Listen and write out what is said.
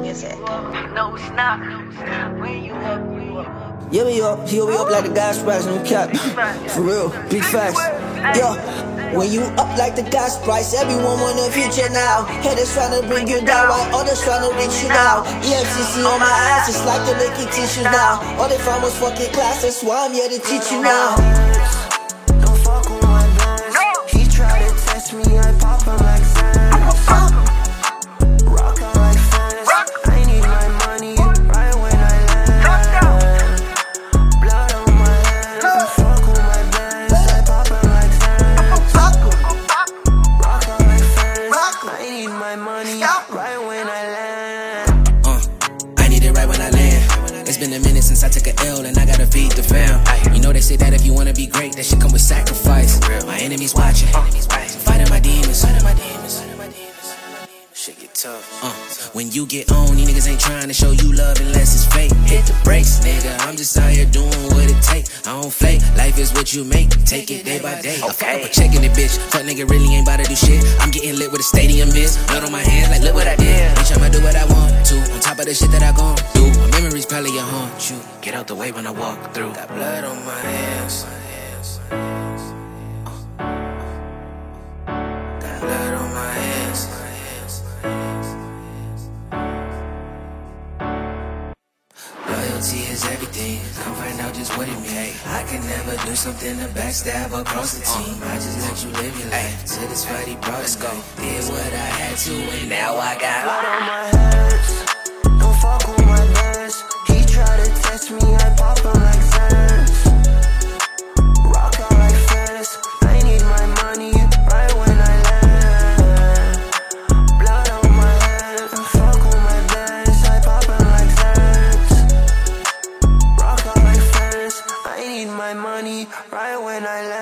music. No, it's not. When you up, you up. Yeah, we up, he'll be up like the gas price on the cap. For real, big facts. Yo, when you up like the gas price, everyone want a future now. Haters tryna bring you down, while others tryna reach you now. EFCC on my ass, it's like they're making tissues now. All they found was fucking class, that's why I'm here to teach you now. Don't fuck with my bands. He try to test me, I pop him like sand. Rock on like fans. I need my money right when I land. Blood on my hands. Don't fuck with my bands. I pop him like sand. Rock on like fans. I need my money right when I land. I need it right when I land. It's been a minute since I took a L and I gotta feed the fam. You know they say that if you wanna be great, that shit come with sacrifice. My enemies watching, fighting my demons. Shit get tough. When you get on, these niggas ain't trying to show you love unless it's fake. Hit the brakes, nigga. I'm just out here doing what it take. I don't flake. Life is what you make. Take it day by day. I fuck up a check in it, bitch. Fuck nigga really ain't about to do shit. I'm getting lit with a stadium biz. Blood on my hands, like look what I did. Bitch, I'ma do what I want to. On top of the shit that I gon' do. My memories probably a haunt you. Get out the way when I walk through. Got blood on my hands. Got blood on my hands. Loyalty is everything. Come find out just what it means. I can never do something to backstab across the team. I just let you live your life. To this fight he brought us go. Did what I had to and now I got Blood on my hands. Don't fuck with my bands. He try to test me, I pop him like sands. Rock out like fans. I need my money right when I land. Blood on my hands. Don't fuck with my bands. I pop him like sands. Rock out like fans. I need my money right when I land.